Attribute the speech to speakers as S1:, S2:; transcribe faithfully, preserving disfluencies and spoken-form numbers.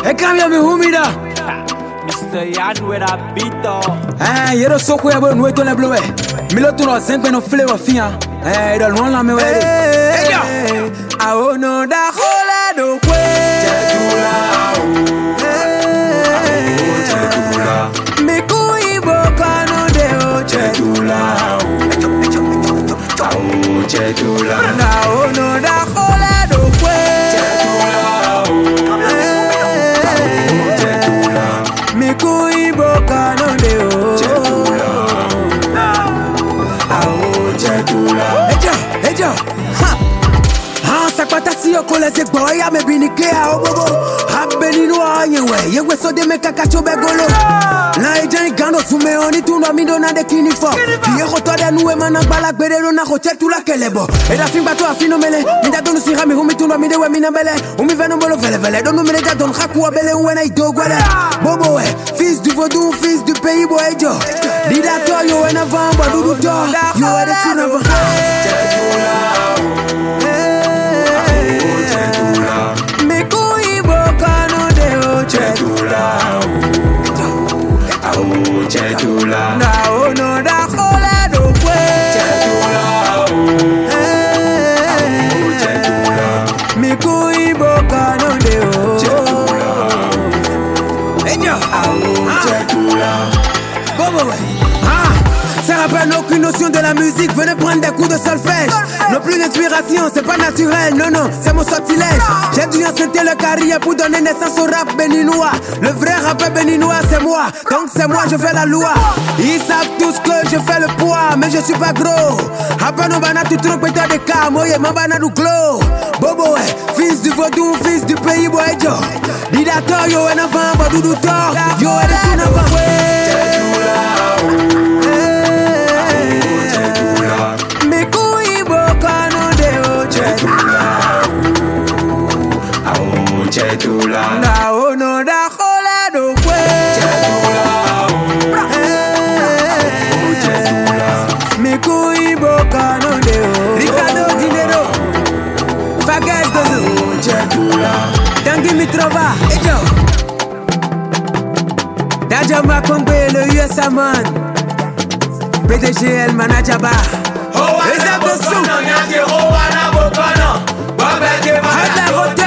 S1: E cambia mi humida.
S2: mister Yan with a beat though.
S1: Eh, yero soko ya bo nueto le blowe. Milo tu no sempre no flavor fia. Eh, do loin la me we. Hey yo.
S3: A ono da hola do kwe.
S1: Chetula. Chetula.
S3: Me kuibo kano de o
S1: Chetula. Chetula.
S3: Na ono da hola do kwe. Me kuibo kano de o
S1: Chetula.
S3: Ejo, ejo, ha. Ha, sakwata si yo kole se gbo ya me binike a ogogo. Ha beninu a yewe, yewe so de me kakacho begolo. Na ejen gano sume oni tu no mi do na de kinifo. Fiye khoto de nuwe mana gbala gbere do na ko Chetula kelebo. E la fin bato afino mele, mi da donu si rami humi tu no mi de we mi na bele. Umi veno bolo vele vele, donu mi da don khaku abele wena ido gwele. Bobo we, fils du vaudou, fils du pays boy ejo. Dida to yo wena vamba dudu to. You are the son of a me kuibo kano de o
S1: Chetula. Oh, Chetula.
S3: na ono da hola do kwe. Me kuibo kano de o Ejo, Bobo ouais. Ah, ça rappelle aucune notion de la musique. Venez prendre des coups de solfège. Non plus d'inspiration, c'est pas naturel. Non, non, c'est mon sortilège. J'ai dû enceinter le carrière pour donner naissance au rap béninois. Le vrai rappeur béninois, c'est moi. Donc c'est moi, je fais la loi. Ils savent tous que je fais le poids, mais je suis pas gros. Après nous, bana tout trop pété de cas. Moi, ma bana du glow. Bobo, ouais. Fils du vaudou, fils du pays, boy, Joe. Didato, yo, en avant, badou, to. Yo, en avant, me kuibo kano de o
S1: Chetula.
S3: na ono da hola do kwe. Me kuibo kano de o Ricardo Dinero Fagas dozo
S1: Chetula.
S3: Tangi mi trova Ejo Daja Makombe le U S A man P D G El Manajaba
S1: Hoa na bokana, nyati hoa na bokana. Babe ke
S3: Hada